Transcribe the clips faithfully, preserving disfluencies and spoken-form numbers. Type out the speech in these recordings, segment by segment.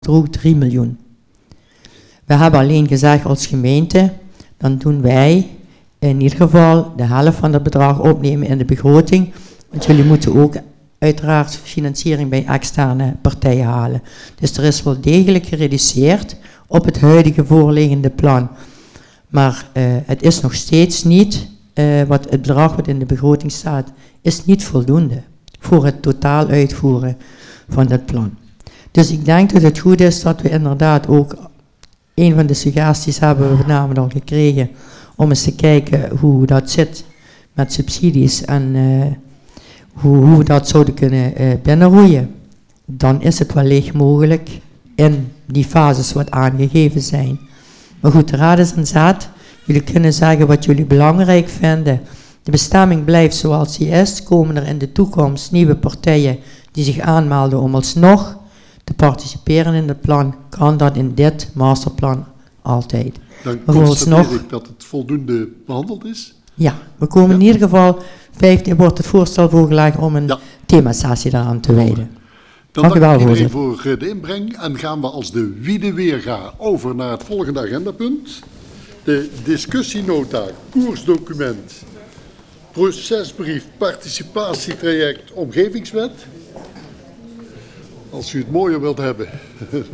droeg drie miljoen. We hebben alleen gezegd als gemeente, dan doen wij in ieder geval de helft van het bedrag opnemen in de begroting. Want jullie moeten ook uiteraard financiering bij externe partijen halen. Dus er is wel degelijk gereduceerd op het huidige voorliggende plan. Maar uh, het is nog steeds niet, uh, wat het bedrag wat in de begroting staat, is niet voldoende voor het totaal uitvoeren van dat plan. Dus ik denk dat het goed is dat we inderdaad ook, een van de suggesties hebben we vanavond al gekregen, om eens te kijken hoe dat zit met subsidies en uh, hoe, hoe we dat zouden kunnen uh, binnenroeien. Dan is het wellicht mogelijk in die fases wat aangegeven zijn. Maar goed, de raad is aan zet. Jullie kunnen zeggen wat jullie belangrijk vinden. De bestemming blijft zoals die is. Komen er in de toekomst nieuwe partijen die zich aanmelden om alsnog te participeren in het plan, kan dat in dit masterplan altijd. Dan maar constateer alsnog, ik dat het voldoende behandeld is. Ja, we komen ja. in ieder geval, vijftien wordt het voorstel voorgelegd om een ja. themasessie daaraan te wijden. Dan dank, dank ik iedereen voor de inbreng en gaan we als de wiede weerga over naar het volgende agendapunt. De discussienota, koersdocument, procesbrief, participatietraject, omgevingswet. Als u het mooier wilt hebben. Dan uh,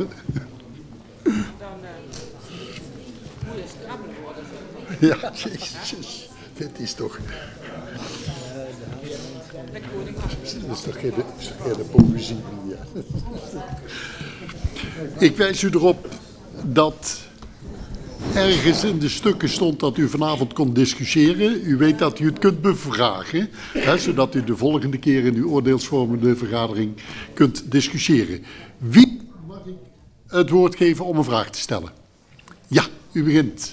moet je schrabbelen worden. Ja, jezus. Dit is toch... Dat is toch geen, geen poëzie. Ja. Ik wijs u erop dat ergens in de stukken stond dat u vanavond kon discussiëren. U weet dat u het kunt bevragen, hè, zodat u de volgende keer in uw oordeelsvormende vergadering kunt discussiëren. Wie mag ik het woord geven om een vraag te stellen? Ja, u begint.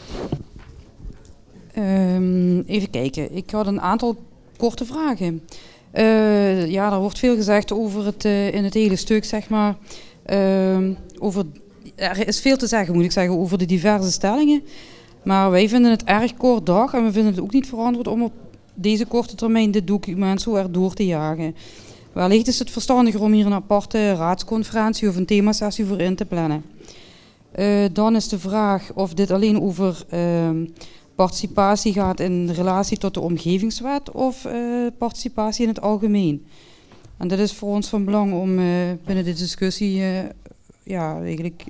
Um, even kijken, ik had een aantal korte vragen. Uh, ja, er wordt veel gezegd over het, uh, in het hele stuk, zeg maar, uh, over... Er is veel te zeggen, moet ik zeggen, over de diverse stellingen. Maar wij vinden het erg kort dag en we vinden het ook niet verantwoord om op deze korte termijn dit document zo erdoor te jagen. Wellicht is het verstandiger om hier een aparte raadsconferentie of een themasessie voor in te plannen. Uh, dan is de vraag of dit alleen over uh, participatie gaat in relatie tot de omgevingswet of uh, participatie in het algemeen. En dit is voor ons van belang om uh, binnen de discussie uh, ja, eigenlijk...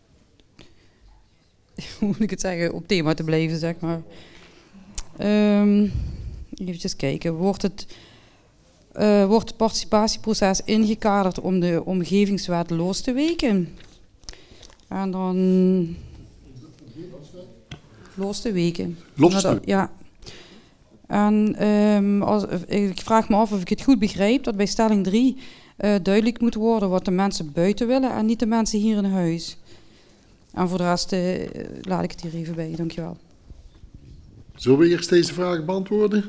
hoe moet ik het zeggen, op thema te blijven, zeg maar. Um, even kijken, wordt het, uh, wordt het participatieproces ingekaderd om de omgevingswet los te weken? En dan... Los te weken. Los te weken? Ja. En um, als, ik vraag me af of ik het goed begrijp, dat bij stelling drie uh, duidelijk moet worden wat de mensen buiten willen en niet de mensen hier in huis. En voor de rest uh, laat ik het hier even bij. Dankjewel. Zullen we eerst deze vraag beantwoorden?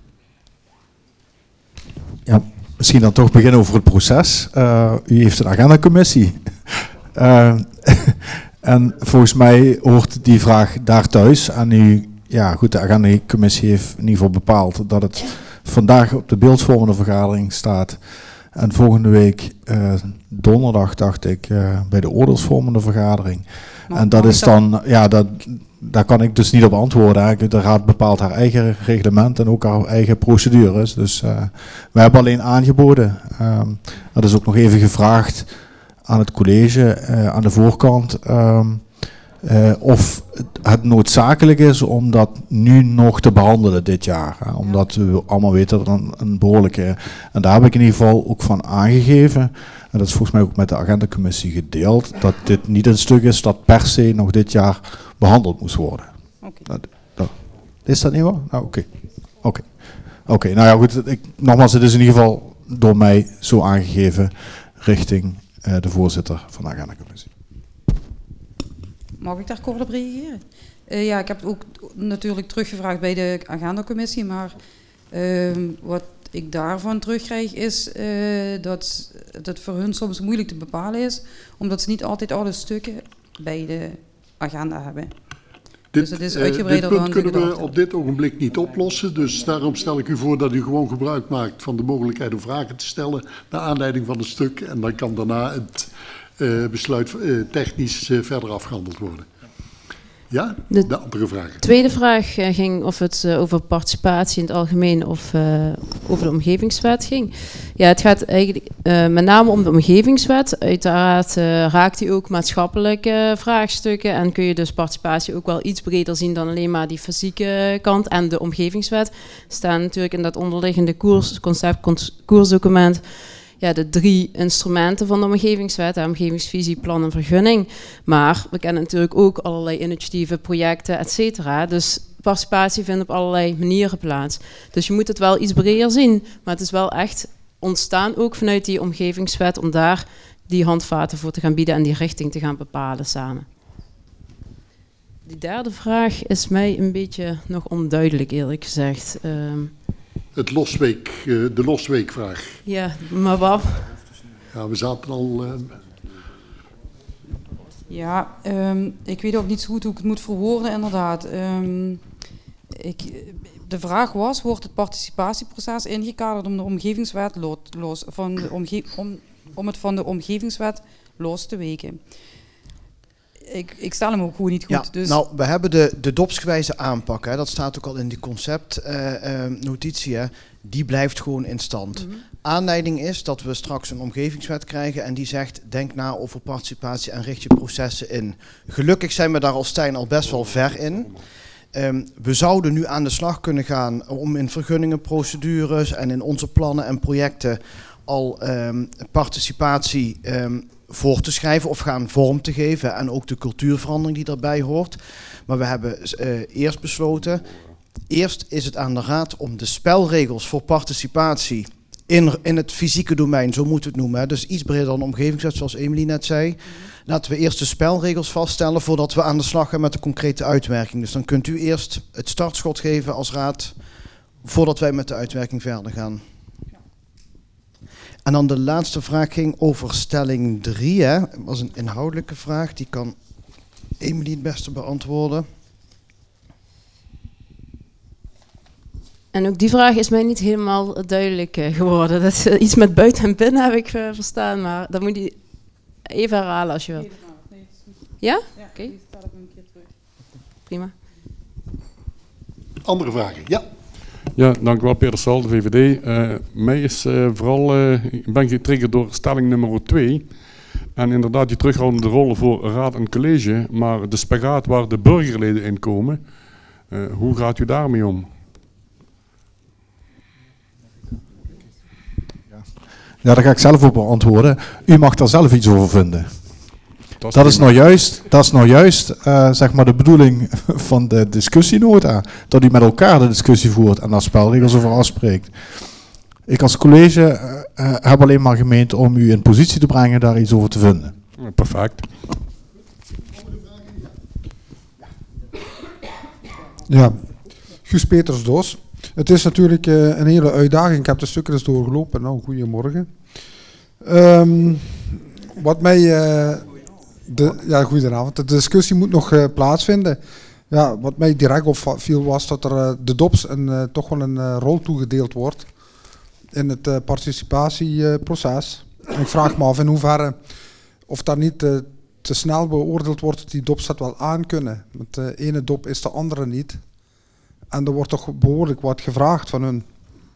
Ja, misschien dan toch beginnen over het proces. Uh, u heeft een agendacommissie. uh, en volgens mij hoort die vraag daar thuis. En u, ja goed, de agendacommissie heeft in ieder geval bepaald dat het vandaag op de beeldvormende vergadering staat. En volgende week uh, donderdag, dacht ik, uh, bij de oordeelsvormende vergadering. Maar en dat is dan, ja, dat, daar kan ik dus niet op antwoorden. Eigenlijk. De raad bepaalt haar eigen reglement en ook haar eigen procedures. Dus uh, we hebben alleen aangeboden. Um, dat is ook nog even gevraagd aan het college, uh, aan de voorkant. Um, Uh, of het noodzakelijk is om dat nu nog te behandelen dit jaar. Hè, omdat we allemaal weten dat het een, een behoorlijke... En daar heb ik in ieder geval ook van aangegeven, en dat is volgens mij ook met de agendacommissie gedeeld, dat dit niet een stuk is dat per se nog dit jaar behandeld moest worden. Okay. Dat, dat, is dat niet waar? Nou, oké. Oké. Oké, nou ja, goed. Ik, nogmaals, het is in ieder geval door mij zo aangegeven richting uh, de voorzitter van de agendacommissie. Mag ik daar kort op reageren? Uh, ja, ik heb het ook natuurlijk teruggevraagd bij de agendacommissie, maar uh, wat ik daarvan terugkrijg is uh, dat het voor hun soms moeilijk te bepalen is, omdat ze niet altijd alle stukken bij de agenda hebben. Dit, dus het is uh, uitgebreider dit punt dan kunnen we gedacht. op dit ogenblik niet oplossen, dus daarom stel ik u voor dat u gewoon gebruik maakt van de mogelijkheid om vragen te stellen naar aanleiding van het stuk en dan kan daarna het uh, besluit uh, technisch uh, verder afgehandeld worden. Ja, de, de andere vraag. De tweede vraag uh, ging of het uh, over participatie in het algemeen of uh, over de omgevingswet ging. Ja, het gaat eigenlijk uh, met name om de omgevingswet. Uiteraard uh, raakt die ook maatschappelijke vraagstukken en kun je dus participatie ook wel iets breder zien dan alleen maar die fysieke kant. En de omgevingswet staan natuurlijk in dat onderliggende koers, concept, koersdocument. Ja, de drie instrumenten van de omgevingswet, de omgevingsvisie, plan en vergunning. Maar we kennen natuurlijk ook allerlei initiatieven, projecten, et cetera. Dus participatie vindt op allerlei manieren plaats. Dus je moet het wel iets breder zien. Maar het is wel echt ontstaan ook vanuit die omgevingswet om daar die handvaten voor te gaan bieden en die richting te gaan bepalen samen. Die derde vraag is mij een beetje nog onduidelijk, eerlijk gezegd. Um, Het losweek, uh, de losweekvraag. Ja, maar wat? Ja, we zaten al... Uh... Ja, um, ik weet ook niet zo goed hoe ik het moet verwoorden, inderdaad. Um, ik, de vraag was, wordt het participatieproces ingekaderd om de omgevingswet lo- los, van de omge- om, om het van de omgevingswet los te weken? Ik, ik stel hem ook gewoon niet goed. Ja, dus nou, we hebben de, de dopsgewijze aanpak, hè, dat staat ook al in die conceptnotitie, uh, uh, die blijft gewoon in stand. Mm-hmm. Aanleiding is dat we straks een omgevingswet krijgen en die zegt, denk na over participatie en richt je processen in. Gelukkig zijn we daar als Stijn al best wel ver in. Um, we zouden nu aan de slag kunnen gaan om in vergunningenprocedures en in onze plannen en projecten al um, participatie um, voor te schrijven of gaan vorm te geven en ook de cultuurverandering die daarbij hoort. Maar we hebben uh, eerst besloten, eerst is het aan de Raad om de spelregels voor participatie in, in het fysieke domein, zo moeten we het noemen, hè, dus iets breder dan de omgevingswet zoals Emilie net zei. Laten we eerst de spelregels vaststellen voordat we aan de slag gaan met de concrete uitwerking. Dus dan kunt u eerst het startschot geven als Raad voordat wij met de uitwerking verder gaan. En dan de laatste vraag ging over stelling drie. Hè. Dat was een inhoudelijke vraag. Die kan Emilie het beste beantwoorden. En ook die vraag is mij niet helemaal duidelijk uh, geworden. Dat is uh, iets met buiten en binnen heb ik uh, verstaan. Maar dan moet je even herhalen als je wil. Ja? Ja, oké. Okay. Prima. Andere vragen? Ja. Ja, dank u wel, Peter Sal, de V V D. Uh, mij is uh, vooral, uh, ik ben getriggerd door stelling nummer twee. En inderdaad die terughoudende rol voor raad en college, maar de spagaat waar de burgerleden in komen, uh, hoe gaat u daarmee om? Ja, daar ga ik zelf op beantwoorden. U mag daar zelf iets over vinden. Dat is, dat is nou juist, dat is nou juist uh, zeg maar de bedoeling van de discussienota. Dat u met elkaar de discussie voert en daar spelregels over afspreekt. Ik als college uh, uh, heb alleen maar gemeend om u in positie te brengen daar iets over te vinden. Perfect. Ja, Guus Peters Doos. Het is natuurlijk uh, een hele uitdaging. Ik heb de stukken eens doorgelopen. Nou, goedemorgen. Um, wat mij... Uh, De, ja, goedenavond. De discussie moet nog uh, plaatsvinden. Ja, wat mij direct opviel was dat er uh, de D O P S een, uh, toch wel een uh, rol toegedeeld wordt in het uh, participatieproces. Uh, ik vraag me af in hoeverre of dat niet uh, te snel beoordeeld wordt dat die D O P S dat wel aan kunnen. Want de ene D O P is de andere niet. En er wordt toch behoorlijk wat gevraagd van hun.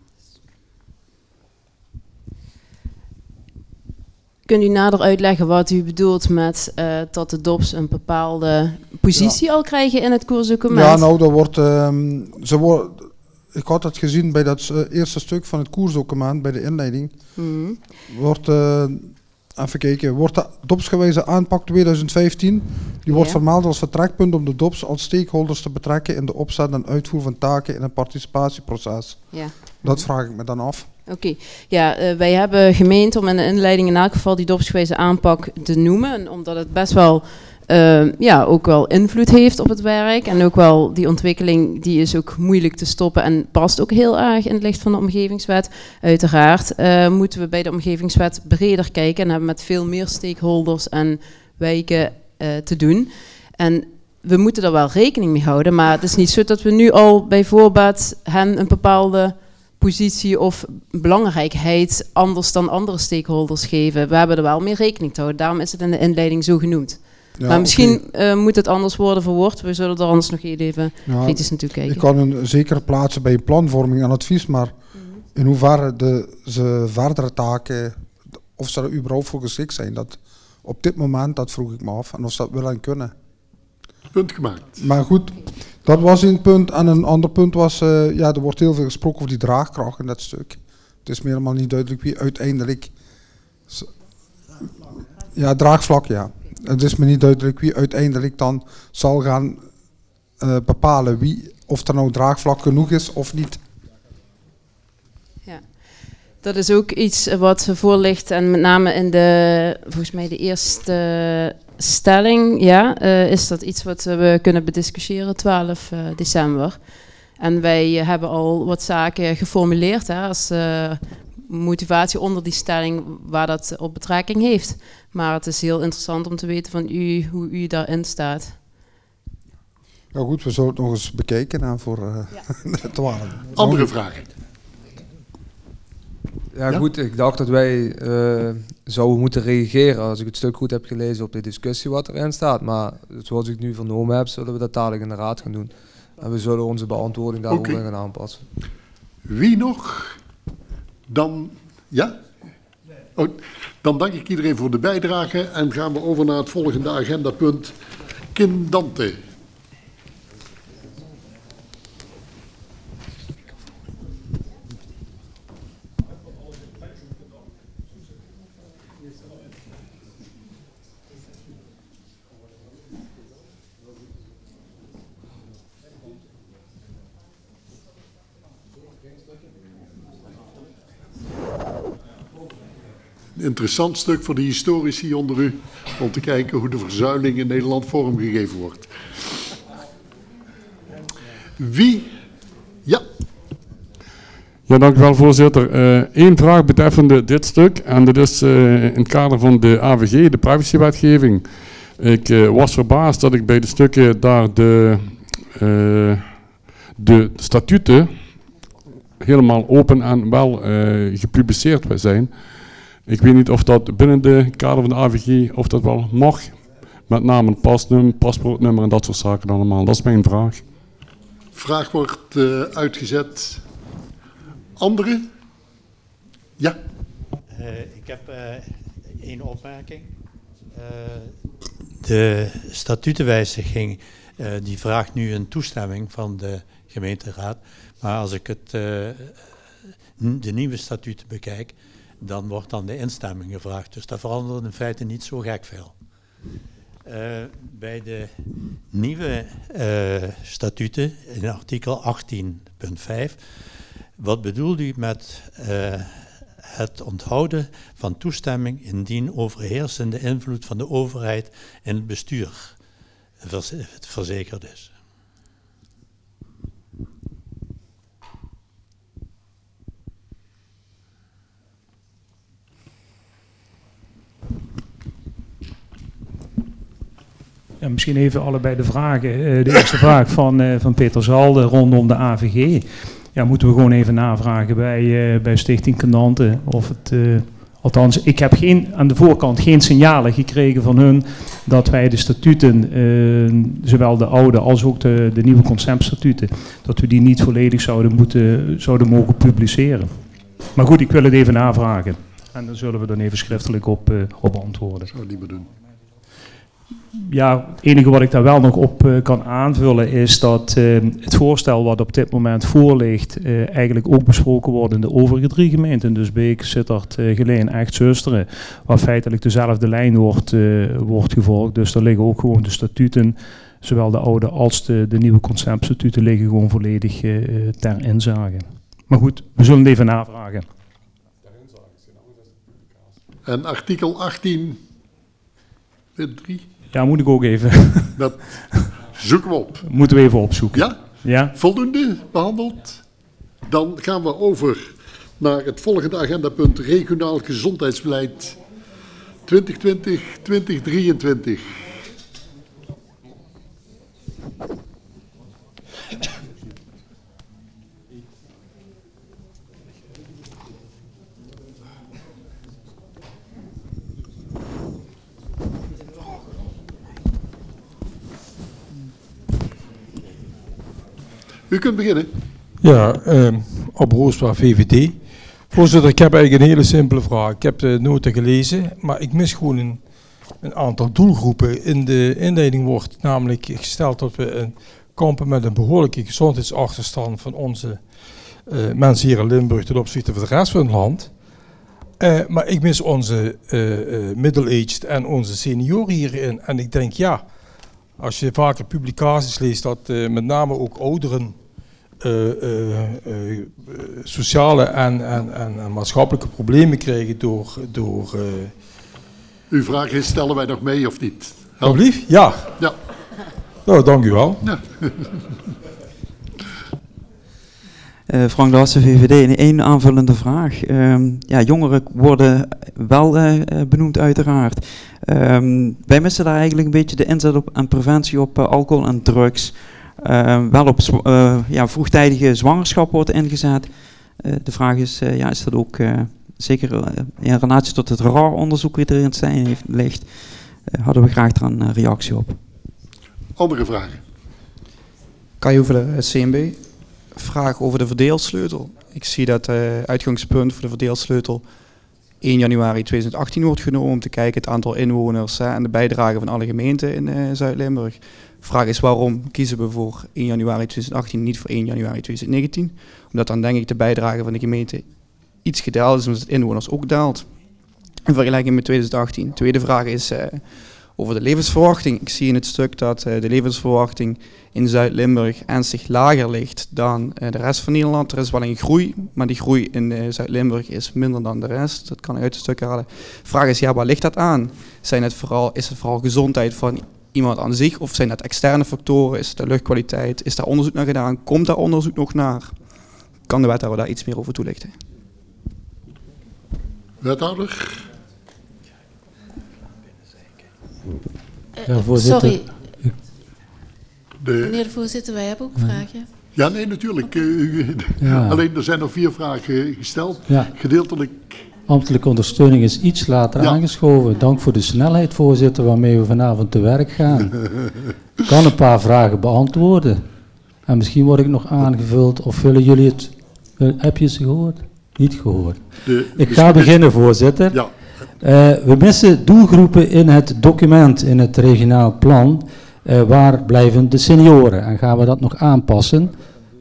Kunt u nader uitleggen wat u bedoelt met uh, dat de D O P S een bepaalde positie ja. al krijgen in het koersdocument? Ja, nou, dat wordt, um, ze wordt, ik had het gezien bij dat uh, eerste stuk van het koersdocument, bij de inleiding. Mm. Wordt, uh, even kijken, wordt de D O P S-gewijze aanpak twintig vijftien, die wordt ja. vermeld als vertrekpunt om de D O P S als stakeholders te betrekken in de opzet en uitvoer van taken in het participatieproces. Ja. Dat vraag ik me dan af. Oké, okay. ja, uh, wij hebben gemeend om in de inleiding in elk geval die D O P S-gewijze aanpak te noemen, omdat het best wel, uh, ja, ook wel invloed heeft op het werk en ook wel die ontwikkeling die is ook moeilijk te stoppen en past ook heel erg in het licht van de omgevingswet. Uiteraard uh, moeten we bij de omgevingswet breder kijken en hebben met veel meer stakeholders en wijken uh, te doen. En we moeten er wel rekening mee houden, maar het is niet zo dat we nu al bij voorbaat hen een bepaalde positie of belangrijkheid anders dan andere stakeholders geven. We hebben er wel mee rekening te houden. Daarom is het in de inleiding zo genoemd. Ja, maar misschien okay. uh, moet het anders worden verwoord. We zullen er anders nog even ja, kritisch naartoe kijken. Ik kan een zekere plaatsen bij planvorming en advies, maar mm-hmm. in hoeverre de, ze verdere taken, of ze er überhaupt voor geschikt zijn, dat op dit moment, dat vroeg ik me af. En of ze dat willen en kunnen. Punt gemaakt. Maar goed, dat was een punt. En een ander punt was, uh, ja, er wordt heel veel gesproken over die draagkracht in dat stuk. Het is me helemaal niet duidelijk wie uiteindelijk... Ja, draagvlak, ja. Het is me niet duidelijk wie uiteindelijk dan zal gaan uh, bepalen wie, of er nou draagvlak genoeg is of niet. Ja, dat is ook iets wat voor ligt en met name in de, volgens mij de eerste stelling, ja, uh, is dat iets wat we kunnen bediscussiëren twaalf december. En wij hebben al wat zaken geformuleerd hè, als uh, motivatie onder die stelling waar dat op betrekking heeft. Maar het is heel interessant om te weten van u hoe u daarin staat. Ja goed, we zullen het nog eens bekijken hè, voor uh, ja. twaalf. Andere vragen? Ja, ja goed, ik dacht dat wij uh, zouden moeten reageren als ik het stuk goed heb gelezen op de discussie wat erin staat. Maar zoals ik nu vernomen heb, zullen we dat dadelijk in de raad gaan doen. En we zullen onze beantwoording daarop okay. gaan aanpassen. Wie nog? Dan, ja? Oh, dan dank ik iedereen voor de bijdrage en gaan we over naar het volgende agendapunt. Kindante. Interessant stuk voor de historici onder u, om te kijken hoe de verzuiling in Nederland vormgegeven wordt. Wie? Ja. Ja, dank u wel, voorzitter. Eén uh, vraag betreffende dit stuk, en dat is uh, in het kader van de A V G, de privacywetgeving. Ik uh, was verbaasd dat ik bij de stukken daar de, uh, de statuten helemaal open en wel uh, gepubliceerd zijn. Ik weet niet of dat binnen de kader van de A V G, of dat wel mag. Met name een pasnummer, paspoortnummer en dat soort zaken allemaal. Dat is mijn vraag. Vraag wordt uh, uitgezet. Anderen? Ja. Uh, ik heb uh, één opmerking. Uh, de statutenwijziging uh, die vraagt nu een toestemming van de gemeenteraad. Maar als ik het, uh, de nieuwe statuten bekijk, dan wordt dan de instemming gevraagd. Dus dat verandert in feite niet zo gek veel. Uh, bij de nieuwe uh, statuten, in artikel achttien punt vijf, wat bedoelt u met uh, het onthouden van toestemming indien overheersende invloed van de overheid in het bestuur vers- verzekerd is? Ja, misschien even allebei de vragen. Uh, de eerste vraag van, uh, van Peter Zalde rondom de A V G. Ja, moeten we gewoon even navragen bij, uh, bij Stichting Kindante. Of het, uh, althans, ik heb geen, aan de voorkant geen signalen gekregen van hun dat wij de statuten, uh, zowel de oude als ook de, de nieuwe conceptstatuten, dat we die niet volledig zouden, moeten, zouden mogen publiceren. Maar goed, ik wil het even navragen. En dan zullen we dan even schriftelijk op, uh, op antwoorden. Zou ik niet meer doen. Ja, het enige wat ik daar wel nog op uh, kan aanvullen is dat uh, het voorstel wat op dit moment voor ligt uh, eigenlijk ook besproken wordt in de overige drie gemeenten. Dus Beek, Sittard, uh, Geleen, Echt, Zusteren, waar feitelijk dezelfde lijn wordt, uh, wordt gevolgd. Dus daar liggen ook gewoon de statuten, zowel de oude als de, de nieuwe conceptstatuten liggen gewoon volledig uh, ter inzage. Maar goed, we zullen het even navragen. En artikel achttien punt drie? Ja, moet ik ook even. Dat zoeken we op. Moeten we even opzoeken. Ja? Ja? Voldoende behandeld? Dan gaan we over naar het volgende agendapunt, regionaal gezondheidsbeleid twintig twintig tot twintig drieëntwintig. U kunt beginnen. Ja, uh, op Roosbaar V V D. Voorzitter, ik heb eigenlijk een hele simpele vraag. Ik heb de nota gelezen, maar ik mis gewoon een, een aantal doelgroepen. In de inleiding wordt namelijk gesteld dat we een kampen met een behoorlijke gezondheidsachterstand van onze uh, mensen hier in Limburg ten opzichte van de rest van het land. Uh, maar ik mis onze uh, uh, middle-aged en onze senioren hierin. En ik denk, ja, als je vaker publicaties leest dat uh, met name ook ouderen uh, uh, uh, sociale en, en, en, en maatschappelijke problemen krijgen door... door uh... Uw vraag is, stellen wij nog mee of niet? Alsjeblieft? Ja. Ja. Nou, dank u wel. Ja. Uh, Frank Lassen, V V D, één aanvullende vraag. Um, ja, jongeren worden wel uh, benoemd uiteraard. Um, wij missen daar eigenlijk een beetje de inzet op en preventie op uh, alcohol en drugs. Uh, wel op uh, ja, vroegtijdige zwangerschap wordt ingezet. Uh, de vraag is, uh, ja, is dat ook uh, zeker uh, in relatie tot het R A R-onderzoek wat erin zijn heeft, ligt, uh, hadden we graag daar een uh, reactie op. Andere vragen? Kan je over de C M B? Vraag over de verdeelsleutel. Ik zie dat het uh, uitgangspunt voor de verdeelsleutel één januari tweeduizend achttien wordt genomen om te kijken het aantal inwoners hè, en de bijdrage van alle gemeenten in uh, Zuid-Limburg. De vraag is waarom kiezen we voor één januari tweeduizend achttien, niet voor één januari tweeduizend negentien? Omdat dan denk ik de bijdrage van de gemeente iets gedaald is, omdat het inwoners ook daalt. In vergelijking met tweeduizend achttien. Tweede vraag is uh, over de levensverwachting. Ik zie in het stuk dat uh, de levensverwachting in Zuid-Limburg ernstig lager ligt dan uh, de rest van Nederland. Er is wel een groei, maar die groei in uh, Zuid-Limburg is minder dan de rest. Dat kan ik uit het stuk halen. De vraag is, ja, waar ligt dat aan? Zijn het vooral, is het vooral gezondheid van iemand aan zich of zijn dat externe factoren? Is het de luchtkwaliteit? Is daar onderzoek naar gedaan? Komt daar onderzoek nog naar? Kan de wethouder daar iets meer over toelichten? Wethouder? Ja, voorzitter. Sorry. De... Meneer de voorzitter, wij hebben ook vragen. Ja, nee, natuurlijk. Uh, ja. Alleen er zijn nog vier vragen gesteld. Ja. Gedeeltelijk. Ambtelijke ondersteuning is iets later ja. aangeschoven. Dank voor de snelheid, voorzitter, waarmee we vanavond te werk gaan. Ik kan een paar vragen beantwoorden. En misschien word ik nog aangevuld. Of willen jullie het... Heb je ze gehoord? Niet gehoord. De, ik ga de... beginnen, voorzitter. Ja. Uh, we missen doelgroepen in het document, in het regionaal plan. Uh, waar blijven de senioren? En gaan we dat nog aanpassen?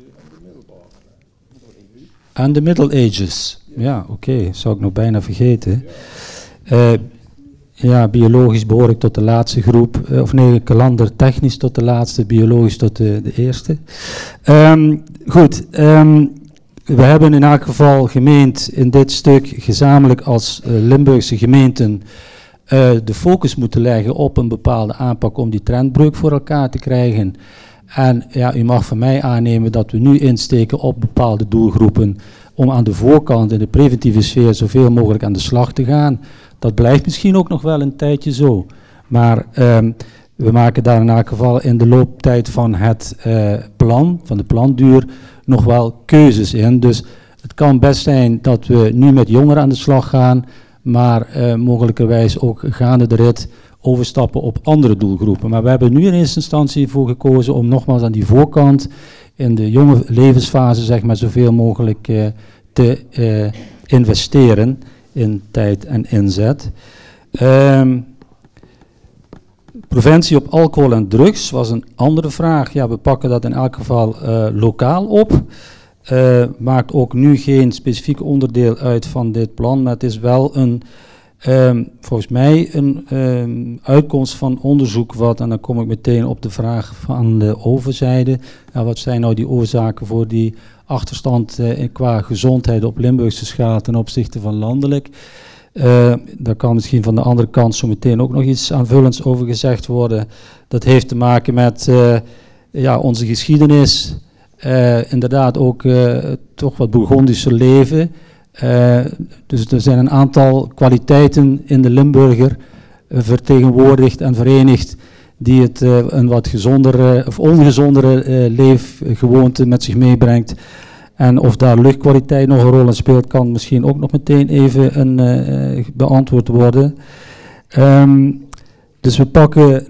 En de middle ages. Ja, oké, okay, zou ik nog bijna vergeten. Uh, ja, biologisch behoor ik tot de laatste groep. Uh, of nee, kalander technisch tot de laatste, biologisch tot de, de eerste. Um, goed, um, we hebben in elk geval gemeend in dit stuk gezamenlijk als uh, Limburgse gemeenten Uh, de focus moeten leggen op een bepaalde aanpak om die trendbreuk voor elkaar te krijgen. En ja, u mag van mij aannemen dat we nu insteken op bepaalde doelgroepen om aan de voorkant in de preventieve sfeer zoveel mogelijk aan de slag te gaan. Dat blijft misschien ook nog wel een tijdje zo. Maar um, we maken daar in elk geval in de looptijd van het uh, plan, van de planduur, nog wel keuzes in. Dus het kan best zijn dat we nu met jongeren aan de slag gaan, maar uh, mogelijkerwijs ook gaande de rit overstappen op andere doelgroepen. Maar we hebben nu in eerste instantie voor gekozen om nogmaals aan die voorkant in de jonge levensfase zeg maar zoveel mogelijk uh, te uh, investeren in tijd en inzet. Um, preventie op alcohol en drugs was een andere vraag. Ja, we pakken dat in elk geval uh, lokaal op. Uh, maakt ook nu geen specifiek onderdeel uit van dit plan, maar het is wel een, um, volgens mij een um, uitkomst van onderzoek wat, en dan kom ik meteen op de vraag van de overzijde, ja, wat zijn nou die oorzaken voor die achterstand uh, qua gezondheid op Limburgse schaal ten opzichte van landelijk. Uh, daar kan misschien van de andere kant zo meteen ook nog iets aanvullends over gezegd worden. Dat heeft te maken met uh, ja, onze geschiedenis. Uh, inderdaad ook uh, toch wat Bourgondische leven. Uh, dus er zijn een aantal kwaliteiten in de Limburger uh, vertegenwoordigd en verenigd die het uh, een wat gezondere of ongezondere uh, leefgewoonte met zich meebrengt. En of daar luchtkwaliteit nog een rol in speelt, kan misschien ook nog meteen even een, uh, beantwoord worden. Um, dus we pakken